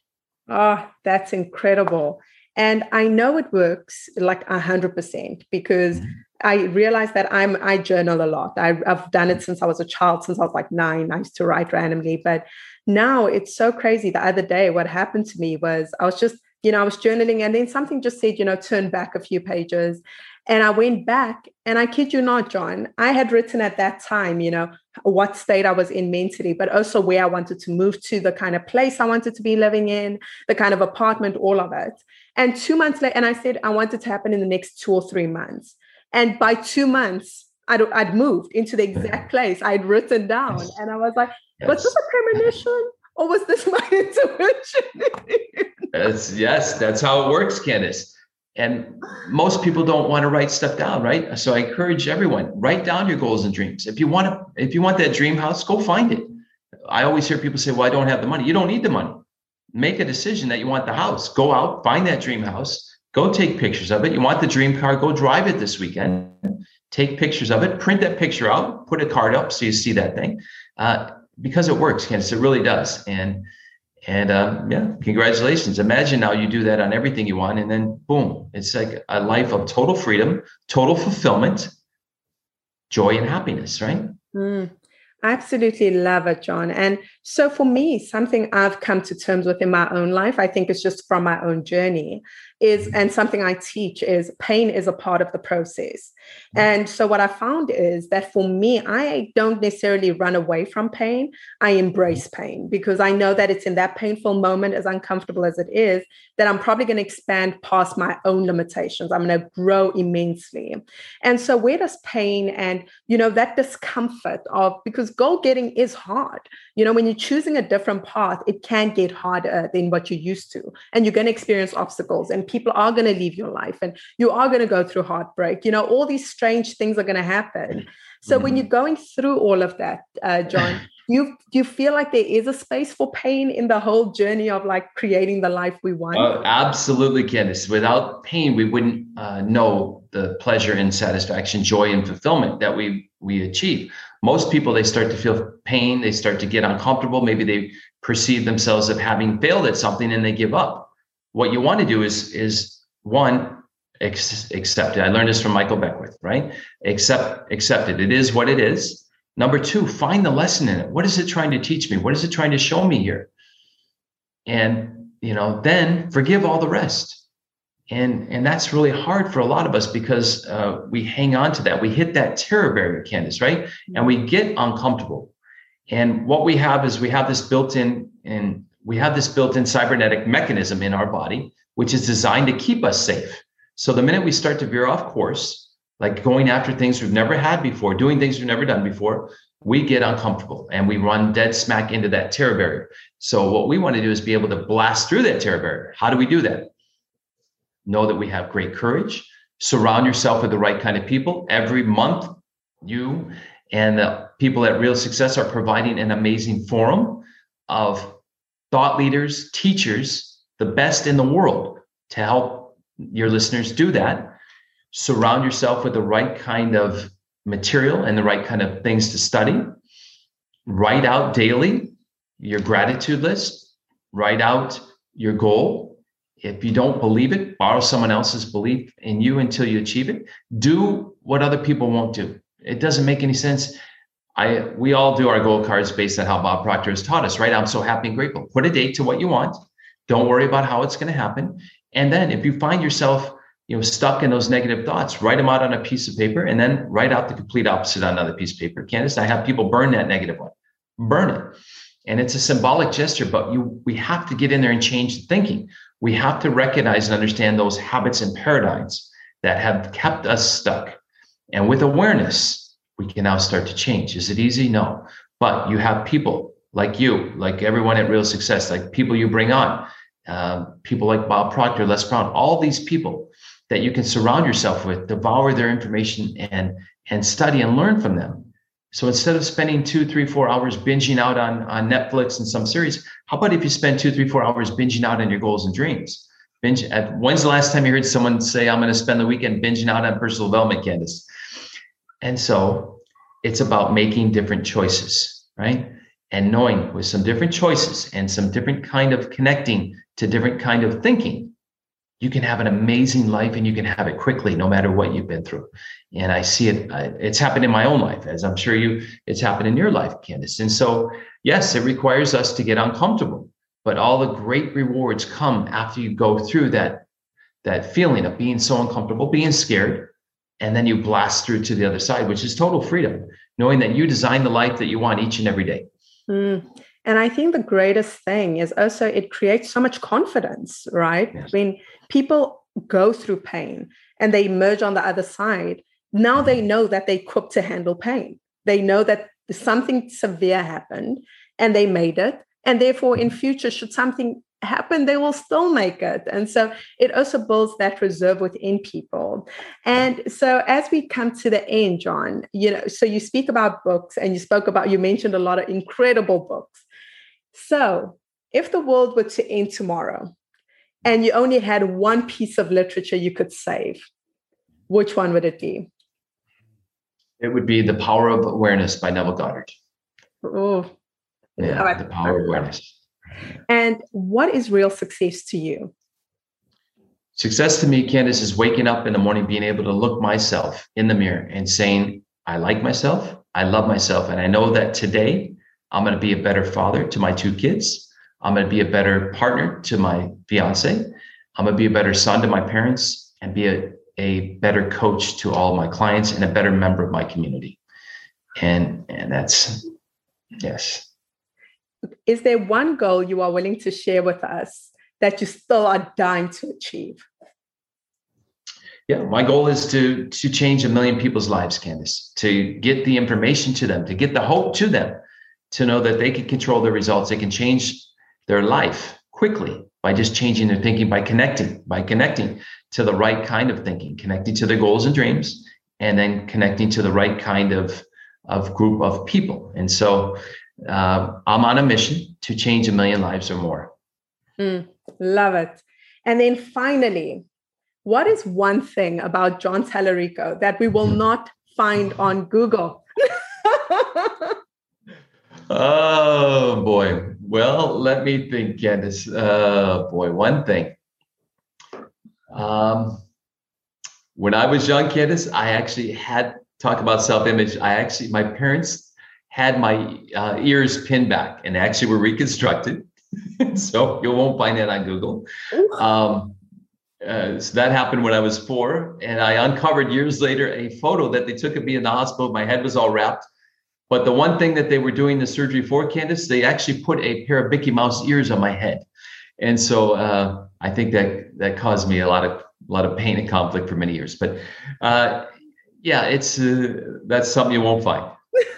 Oh, that's incredible. And I know it works like a hundred percent because mm-hmm. I realize that I'm, I journal a lot. I, I've done it since I was a child, since I was like nine. I used to write randomly, but now it's so crazy. The other day, what happened to me was I was just, you know, I was journaling, and then something just said, you know, turn back a few pages. And I went back, and I kid you not, John, I had written at that time, you know, what state I was in mentally, but also where I wanted to move to, the kind of place I wanted to be living in, the kind of apartment, all of it. And two months later, and I said, I want it to happen in the next two or three months. And by two months, I'd, I'd moved into the exact place I'd written down. Yes. And I was like, yes. Was this a premonition, or was this my intuition? That's, yes, that's how it works, Candace. And most people don't want to write stuff down, right? So I encourage everyone, write down your goals and dreams. If you want to, if you want that dream house, go find it. I always hear people say, well, I don't have the money. You don't need the money. Make a decision that you want the house. Go out, find that dream house, go take pictures of it. You want the dream car, go drive it this weekend. Take pictures of it, print that picture out, put a card up so you see that thing. Uh, because it works, Candace, it really does. And And um, yeah, congratulations. Imagine now you do that on everything you want, and then boom, it's like a life of total freedom, total fulfillment, joy and happiness, right? Mm, I absolutely love it, John. And so for me, something I've come to terms with in my own life, I think it's just from my own journey, is, and something I teach is pain is a part of the process. And so what I found is that for me, I don't necessarily run away from pain. I embrace pain because I know that it's in that painful moment, as uncomfortable as it is, that I'm probably going to expand past my own limitations. I'm going to grow immensely. And so where does pain and, you know, that discomfort of, because goal getting is hard. You know, when you're choosing a different path, it can get harder than what you're used to. And you're going to experience obstacles and people are going to leave your life and you are going to go through heartbreak. You know, all these strange things are going to happen. So mm-hmm. when you're going through all of that, uh, John, you do you feel like there is a space for pain in the whole journey of like creating the life we want? Uh, absolutely, Candace. Without pain, we wouldn't uh, know the pleasure and satisfaction, joy and fulfillment that we we achieve. Most people, they start to feel pain, they start to get uncomfortable. Maybe they perceive themselves of having failed at something and they give up. What you want to do is is one, ex- accept it. I learned this from Michael Beckwith, right? Accept, accept it. It is what it is. Number two, find the lesson in it. What is it trying to teach me? What is it trying to show me here? And, you know, then forgive all the rest. And, and that's really hard for a lot of us because uh, we hang on to that. We hit that terror barrier, Candace, right? And we get uncomfortable. And what we have is we have this built-in, and we have this built-in cybernetic mechanism in our body, which is designed to keep us safe. So the minute we start to veer off course, like going after things we've never had before, doing things we've never done before, we get uncomfortable and we run dead smack into that terror barrier. So what we want to do is be able to blast through that terror barrier. How do we do that? Know that we have great courage. Surround yourself with the right kind of people. Every month, you and the people at Real Success are providing an amazing forum of thought leaders, teachers, the best in the world to help your listeners do that. Surround yourself with the right kind of material and the right kind of things to study. Write out daily your gratitude list. Write out your goal. If you don't believe it, borrow someone else's belief in you until you achieve it. Do what other people won't do. It doesn't make any sense. I we all do our goal cards based on how Bob Proctor has taught us, right? I'm so happy and grateful. Put a date to what you want. Don't worry about how it's going to happen. And then if you find yourself you know, stuck in those negative thoughts, write them out on a piece of paper and then write out the complete opposite on another piece of paper. Candace, I have people burn that negative one, burn it. And it's a symbolic gesture, but you, we have to get in there and change the thinking. We have to recognize and understand those habits and paradigms that have kept us stuck. And with awareness, we can now start to change. Is it easy? No, but you have people like you, like everyone at Real Success, like people you bring on, uh, people like Bob Proctor, Les Brown, all these people that you can surround yourself with, devour their information and, and study and learn from them. So instead of spending two, three, four hours binging out on, on Netflix and some series, how about if you spend two, three, four hours binging out on your goals and dreams? Binge. At, when's the last time you heard someone say, I'm going to spend the weekend binging out on personal development, Candace? And so it's about making different choices, right? And knowing with some different choices and some different kind of connecting to different kind of thinking, you can have an amazing life and you can have it quickly, no matter what you've been through. And I see it, it's happened in my own life, as I'm sure you, it's happened in your life, Candace. And so, yes, it requires us to get uncomfortable, but all the great rewards come after you go through that, that feeling of being so uncomfortable, being scared, and then you blast through to the other side, which is total freedom, knowing that you design the life that you want each and every day. Mm. And I think the greatest thing is also it creates so much confidence, right? Yes. When people go through pain and they emerge on the other side, now they know that they're equipped to handle pain. They know that something severe happened and they made it. And therefore, in future, should something happen, they will still make it. And so it also builds that reserve within people. And so as we come to the end, John, you know, so you speak about books and you spoke about, you mentioned a lot of incredible books. So if the world were to end tomorrow and you only had one piece of literature you could save, which one would it be? It would be The Power of Awareness by Neville Goddard. Oh, yeah, like The Power of Awareness. And what is real success to you? Success to me, Candace, is waking up in the morning, being able to look myself in the mirror and saying, I like myself, I love myself, and I know that today I'm going to be a better father to my two kids. I'm going to be a better partner to my fiance. I'm going to be a better son to my parents and be a, a better coach to all of my clients and a better member of my community. And, and that's, yes. Is there one goal you are willing to share with us that you still are dying to achieve? Yeah, my goal is to, to change a million people's lives, Candace, to get the information to them, to get the hope to them, to know that they can control their results. They can change their life quickly by just changing their thinking, by connecting, by connecting to the right kind of thinking, connecting to their goals and dreams, and then connecting to the right kind of, of group of people. And so uh, I'm on a mission to change a million lives or more. Mm, love it. And then finally, what is one thing about John Tallarico that we will not find on Google? Oh, boy. Well, let me think, Candace. Oh, boy, one thing. Um, when I was young, Candace, I actually had, talk about self-image. I actually, my parents had my uh, ears pinned back and actually were reconstructed. So you won't find that on Google. Um, uh, so that happened when I was four. And I uncovered years later a photo that they took of me in the hospital. My head was all wrapped. But the one thing that they were doing the surgery for, Candace, they actually put a pair of Mickey Mouse ears on my head. And so uh, I think that that caused me a lot of a lot of pain and conflict for many years. But uh, yeah, it's uh, that's something you won't find.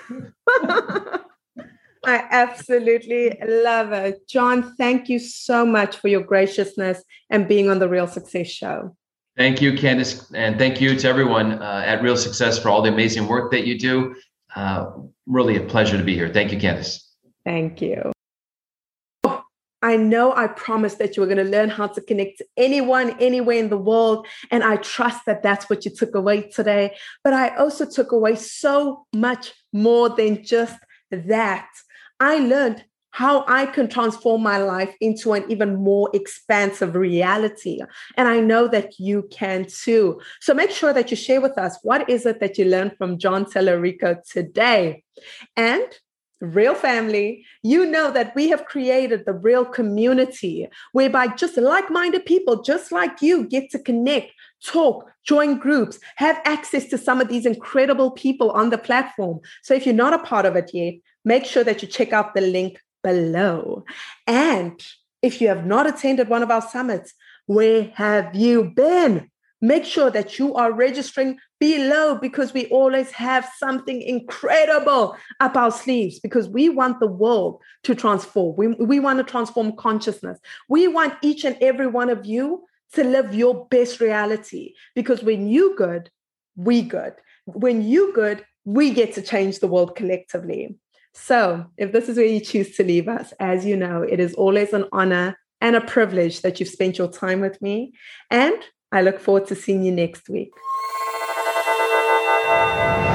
I absolutely love it. John, thank you so much for your graciousness and being on the Real Success Show. Thank you, Candace. And thank you to everyone uh, at Real Success for all the amazing work that you do. Uh, really a pleasure to be here. Thank you, Candace. Thank you. Oh, I know I promised that you were going to learn how to connect to anyone, anywhere in the world. And I trust that that's what you took away today. But I also took away so much more than just that. I learned how I can transform my life into an even more expansive reality. And I know that you can too. So make sure that you share with us, what is it that you learned from John Tallarico today? And Real family, you know that we have created the Real community, whereby just like-minded people, just like you, get to connect, talk, join groups, have access to some of these incredible people on the platform. So if you're not a part of it yet, make sure that you check out the link below. And if you have not attended one of our summits, where have you been? Make sure that you are registering below, because we always have something incredible up our sleeves, because we want the world to transform. We, we want to transform consciousness. We want each and every one of you to live your best reality, because when you good, we good. When you good, we get to change the world collectively. So if this is where you choose to leave us, as you know, it is always an honor and a privilege that you've spent your time with me. And I look forward to seeing you next week.